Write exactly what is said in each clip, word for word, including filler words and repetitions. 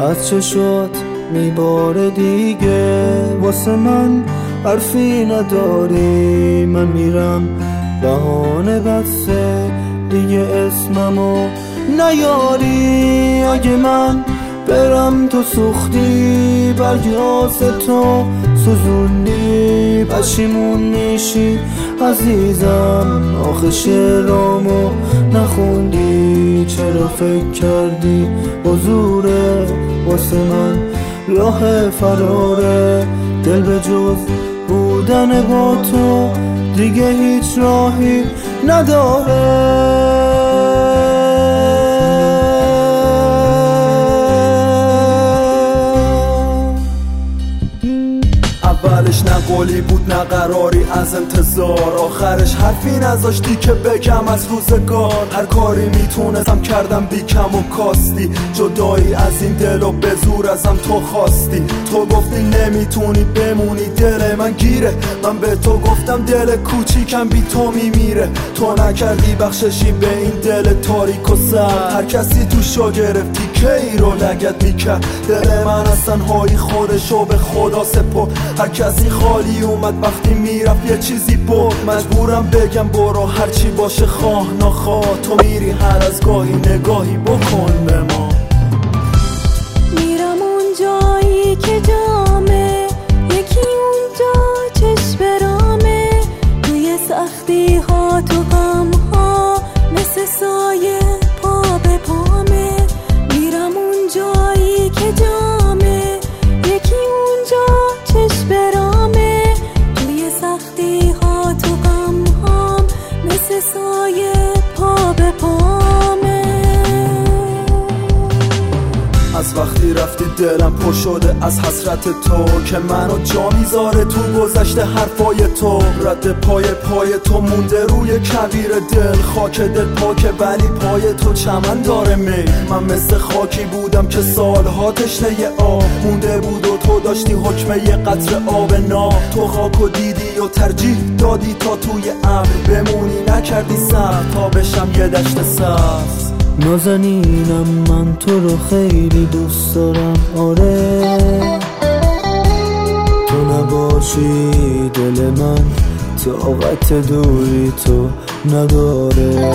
از چشات میباره دیگه، واسه من حرفی نداری. من میرم بهانه بسته دیگه اسممو نیاری. اگه من برم تو سوختی، برگی آسه تو سوزوندی، پشیمون میشی عزیزم. آخه شعرامو نخوندی، چرا فکر کردی حضوره واسه من راه فراره؟ دل به جز بودن با تو دیگه هیچ راهی نداره. اولش نه قولی بود نه قراری از انتظار، آخرش حرفی نذاشتی که بگم از روزگار. هر کاری میتونستم کردم بی کم و کاستی، جدایی از این دل و به زور ازم تو خواستی. تو گفتی نمیتونی بمونی، دل من گیره. من به تو گفتم دل کوچیکم بی تو میمیره. تو نکردی بخششی به این دل تاریک و سرد، هر کسی تو شو گرفتی که ای رو لگت میکرد. دل من از تنهایی خودشو به خدا سپرد، هر کسی خالی اومد وقتی میرفت یه چیزی بود. مجبورم بگم برو هرچی باشه خواه نخواه، تو میری هر از گاهی نگاهی بکن به ما. میرم اون جایی که جامه، یکی اونجا چشم برامه، توی سختی ها تو غم ها مثل سایه پا به پامه. میرم اون جایی که جامه، یکی اونجا چشم برامه، توی سختی ها تو غم هام مثل سایه پا به پامه. از وقتی رفتی دلم پر شده از حسرت تو، که منو جا میذاره تو گذشته حرفای تو. رد پای پای تو مونده روی کویر دل، خاک دل پاکه ولی پای تو چمن داره می. من مثل خاکی بودم که سالها تشنه آب مونده بود و تو داشتی حکم یه قطره آب ناب. تو خاکو دیدی و ترجیح دادی تا توی ابر بمونی، نکردی صبر تا بشم یه دشت سبز. نازنینم من تو رو خیلی دوست دارم، آره تو نباشی دل من طاقت دوری تو نداره.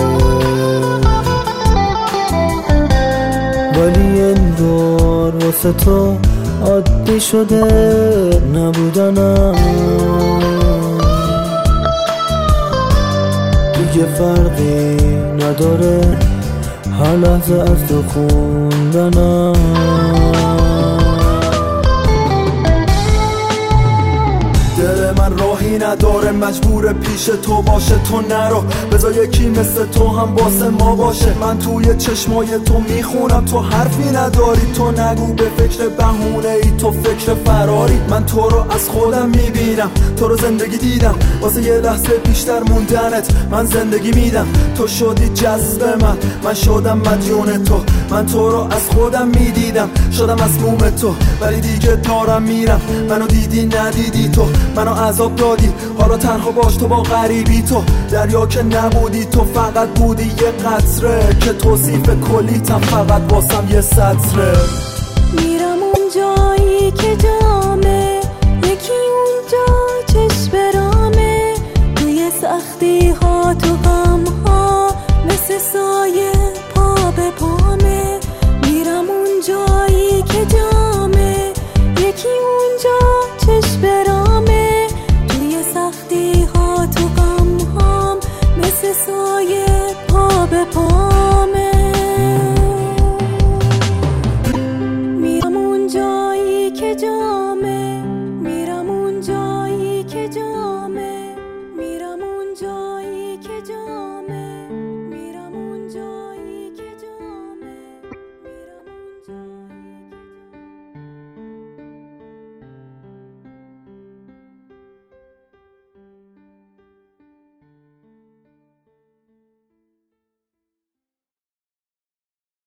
ولی انگار واسه تو عادی شده نبودنم، دیگه فرقی نداره هر لحظه از تو خوندنم. دل من راهی نداره، مجبور پیش تو باشه. تو نرو بذار یکی مثل تو هم واسه ما باشه. من توی چشمای تو میخونم تو حرفی نداری. تو نگو به فکر بهونه ای، تو فکر فراری. من تو رو از خودم میبینم، تو رو زندگی دیدم، واسه یه لحظه بیشتر موندنت من زندگی میدم. تو شدی جذب من، من شدم مدیون تو. من تو رو از خودم میدیدم، شدم مسموم تو. ولی دیگه دارم میرم، منو دیدی ندیدی تو، منو عذاب دادی. حالا تنها باش تو با غریبی، تو دریا که نبودی، تو فقط بودی یه قطره که توصیف کلیتم فقط واسم یه سطره. میرم اون جایی که جامه، یکی اونجا چشم برامه، توی سختی ها تو غم ها مثل سایه پا به پامه. میرم اون جایی که جامه، یکی اونجا چشم برامه، توی سختی ها تو غم هام مثل سایه پا به پامه. میرم اون جایی که جامه